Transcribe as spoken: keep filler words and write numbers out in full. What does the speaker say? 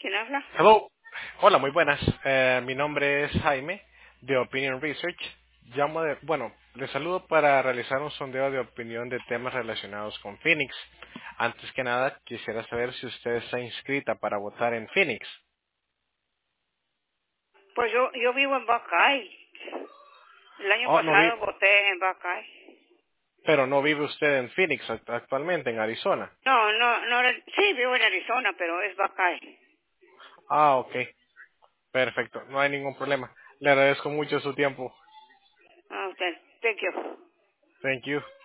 ¿Quién habla? Hello. Hola, muy buenas. Eh, mi nombre es Jaime de Opinion Research. Llamo de, bueno, les saludo para realizar un sondeo de opinión de temas relacionados con Phoenix. Antes que nada, quisiera saber si usted está inscrita para votar en Phoenix. Pues yo, yo vivo en Buckeye. El año Oh, no vi, pasado voté en Buckeye. pero no vive usted en Phoenix act- actualmente, en Arizona. No, no, no, era- sí, vivo en Arizona, pero es Buckeye. Ah, ok. Perfecto. No hay ningún problema. Le agradezco mucho su tiempo. Ah, okay. Thank you. Thank you.